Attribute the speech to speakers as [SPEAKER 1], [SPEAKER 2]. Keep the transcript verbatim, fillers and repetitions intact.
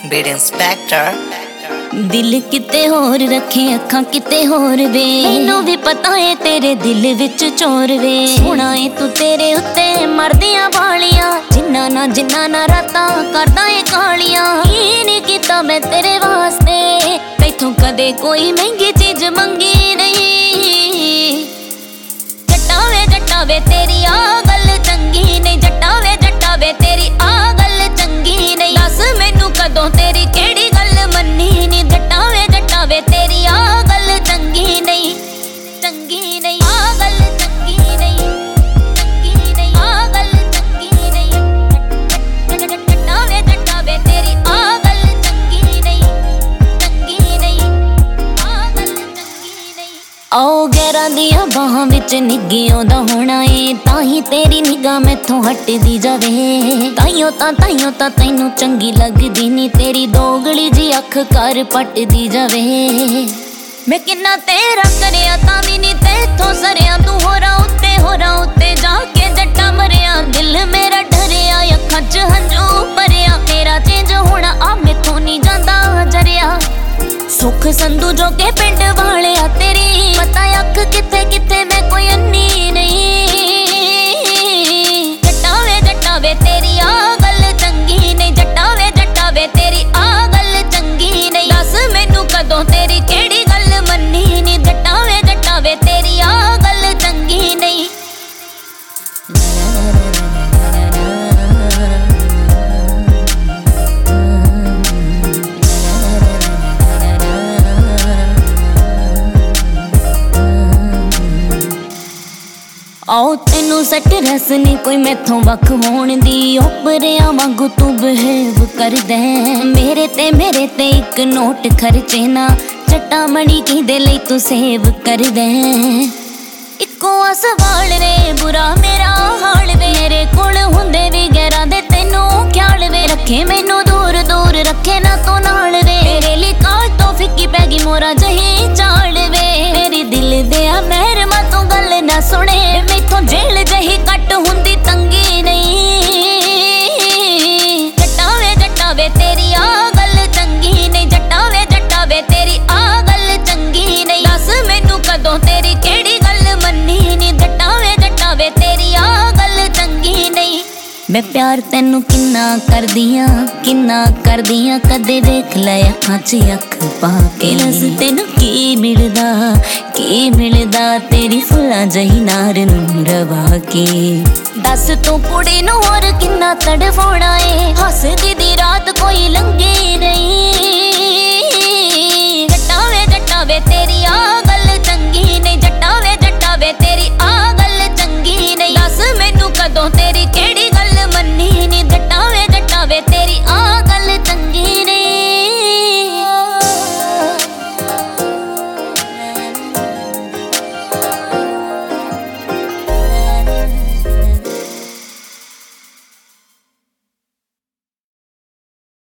[SPEAKER 1] Beat inspector.
[SPEAKER 2] दिल किते होर रखे अखां किते होर वे, मैनू भी पता है तेरे दिल विच चोर वे। सोना है तू तेरे उत्ते मरदियां वालियां, जिन्ना ना जिन्ना ना रातां करदा है कालियां। की नहीं कीता मैं तेरे वास्ते, तैथों कदे कोई महंगी चीज मंगी नहीं। जट्टा वे जट्टा वे तेरी आ गल चंगी नहीं, जट्टा वे जट्टा वे तेरी आ गल चंगी नहीं। दस मैनू कदों तेरी केड़ी गल मन्नी नी, जट्टा वे जट्टा वे तेरी आ गल चंगी नहीं, चंगी नहीं। आ गल चंगी नहीं, चंगी नहीं। आ गल चंगी नहीं, जट्टा वे जट्टा वे तेरी आ गल चंगी नहीं, चंगी नहीं। आ गल चंगी नहीं। आओ गैरां दियां बाहां विच निग्गी आउंदा होना ए, ताही तेरी निगाह मैथों हटदी जावे। ताइयों तां ताइयों तां तैनू चंगी लगदी नी, तेरी दोगली जी अख कर पटदी जावे। मैं किन्ना तेरा करिया तां वी नी तेथों सरिया, तू होरां उत्ते होरां उत्ते जाके जट्टा मरिया। दिल मेरा डरिया अखां च हंझू भरिया, तेरा चेंज होना आ मैथों नी जांदा जरिया। सुख संधू जो के पिंड वाले आ तेरी पता अख किथे किथे मैं कोई अन्नी नहीं। जट्टा वे जट्टा वे तेरी आ गल चंगी नहीं, जट्टा वे जट्टा वे तेरी आ गल चंगी नहीं। दस मैनू कदों तेरी केड़ी गल मन्नी नी, जट्टा वे जट्टा वे तेरी आ गल चंगी नहीं। आओ तेनू सट रस नी कोई मैथों वख होण दी, ओपरिया वांगू तू बिहेव कर दे। मेरे ते मेरे ते एक नोट खर्चे ना, चट्टा मणी किहदे लई तू सेव कर दे। इक्को सवाल रे बुरा मेरा हाल वे, मेरे कोल हुंदे वी गैरां दे तैनू ख्याल वे। रखे मैनू दूर दूर रखे ना तू नाल वे, तेरे लिए काल तो फिक्की पै गई मोरा जही चाल वे। मेरी दिल दे आ मेहरमा तू गल ना सुने, मैथों जेल जही कट हुंदी तंगी नहीं। जट्टा वे जट्टा वे तेरी आ गल चंगी नहीं, जट्टा वे जट्टा वे तेरी आ गल चंगी नहीं। दस मैनू कदों तेरी केड़ी गल मन्नी नी, जट्टा वे जट्टा वे तेरी आ गल चंगी नहीं। मैं प्यार तेनू किन्ना करदियां किन्ना करदियां, कदे देख लै अखां च अख पा के। दस तेनू की मिलदा की मिलदा, तेरी फुल्लां जही नार नूं रवा के। दस तू कुड़ी नूं होर किन्ना तड़फाउणा ए, हसदी दी रात कोई लंघी नहीं।